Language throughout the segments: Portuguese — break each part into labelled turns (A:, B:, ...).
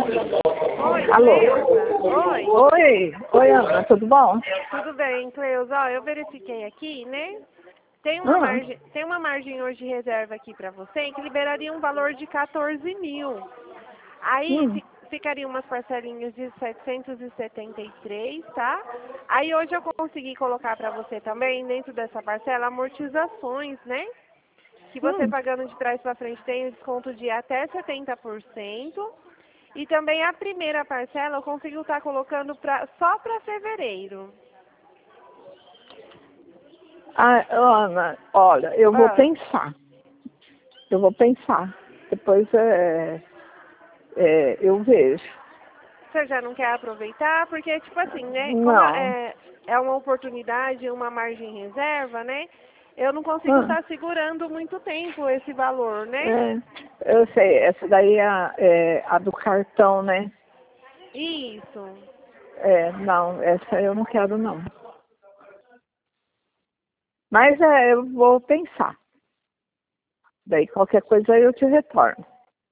A: Oi,
B: Alô?
A: Cleusa. Oi.
B: Oi, Ana, tudo bom?
A: Tudo bem, Cleusa? Ó, eu verifiquei aqui, né?
B: Ah,
A: Tem uma margem hoje de reserva aqui para você que liberaria um valor de 14 mil. Aí
B: hum,
A: ficariam umas parcelinhas de 773, tá? Aí hoje eu consegui colocar para você também, dentro dessa parcela, amortizações, né? Que você
B: hum.
A: pagando de trás para frente tem um desconto de até 70%. E também a primeira parcela eu consigo estar colocando só para fevereiro.
B: Ah, Ana, olha, eu vou
A: Ah,
B: pensar. Eu vou pensar. Depois eu vejo.
A: você já não quer aproveitar? Porque, tipo assim, né? Como
B: Não.
A: é uma oportunidade, uma margem reserva, né? Eu não consigo
B: Ah,
A: estar segurando muito tempo esse valor, né?
B: é, eu sei, essa daí é a do cartão, né?
A: Isso.
B: Não, essa eu não quero não. Mas eu vou pensar. Daí qualquer coisa eu te retorno.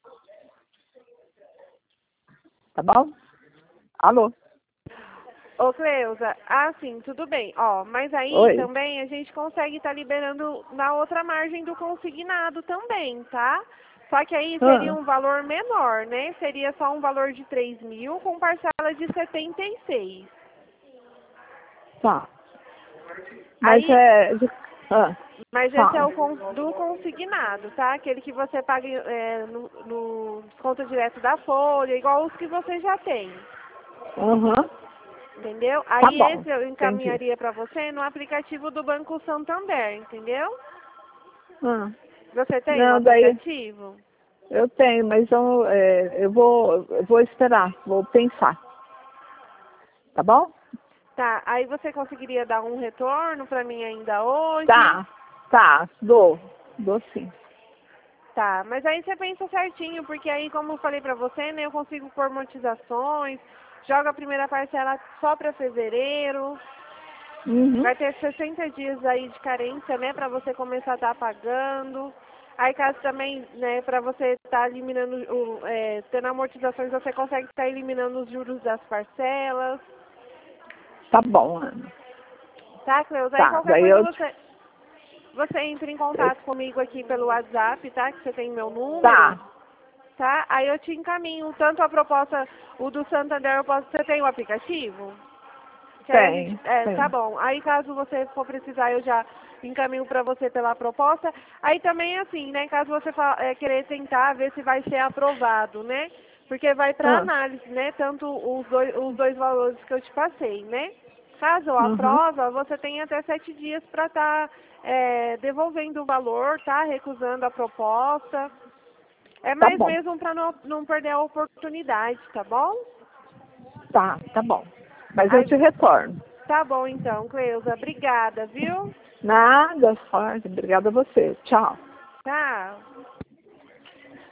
B: Tá bom? Alô?
A: Ô, Cleusa, sim, tudo bem. Ó, mas aí
B: Oi?
A: também a gente consegue estar liberando na outra margem do consignado também, tá? Só que aí seria
B: Ah,
A: um valor menor, né? Seria só um valor de 3 mil com parcela de 76.
B: tá. Mas
A: Aí,
B: ah,
A: mas esse é
B: fala.
A: o do consignado, tá? Aquele que você paga no desconto direto da folha, igual os que você já tem.
B: Aham.
A: Entendeu?
B: Tá
A: Aí
B: bom.
A: esse eu
B: Entendi.
A: encaminharia para você no aplicativo do Banco Santander, entendeu?
B: Ah,
A: Você tem o
B: não, daí
A: aplicativo?
B: eu tenho, mas eu vou esperar, vou pensar. Tá bom?
A: Tá, aí você conseguiria dar um retorno para mim ainda hoje?
B: Tá, tá, dou sim.
A: Tá, mas aí você pensa certinho, porque aí, como eu falei pra você, né, eu consigo por amortizações, joga a primeira parcela só pra fevereiro,
B: Uhum.
A: vai ter 60 dias aí de carência, né, pra você começar a estar pagando. Aí caso também, né, pra você estar eliminando, tendo amortizações, você consegue estar eliminando os juros das parcelas.
B: Tá bom, Ana.
A: Tá, Cleusa? Aí
B: Tá,
A: qualquer
B: daí
A: coisa
B: eu.
A: você entra em contato comigo aqui pelo WhatsApp, tá? Que você tem meu número,
B: Tá,
A: tá? Aí eu te encaminho tanto a proposta, o do Santander, você tem o aplicativo? Que aí a gente, tá
B: tem.
A: bom. Aí caso você for precisar, eu já encaminho para você pela proposta. Aí também assim, né? Caso você querer tentar ver se vai ser aprovado, né? Porque vai para
B: Ah,
A: análise, né? Tanto os dois valores que eu te passei, né? Caso eu
B: uhum.
A: aprova, você tem até 7 dias para estar devolvendo o valor, tá? Recusando a proposta. É
B: Tá
A: mais
B: bom.
A: mesmo para não perder a oportunidade, tá bom?
B: Tá bom. Mas eu
A: Aí,
B: te retorno.
A: tá bom então, Cleusa. Obrigada, viu?
B: Nada, sorte. Obrigada a você. Tchau.
A: Tchau.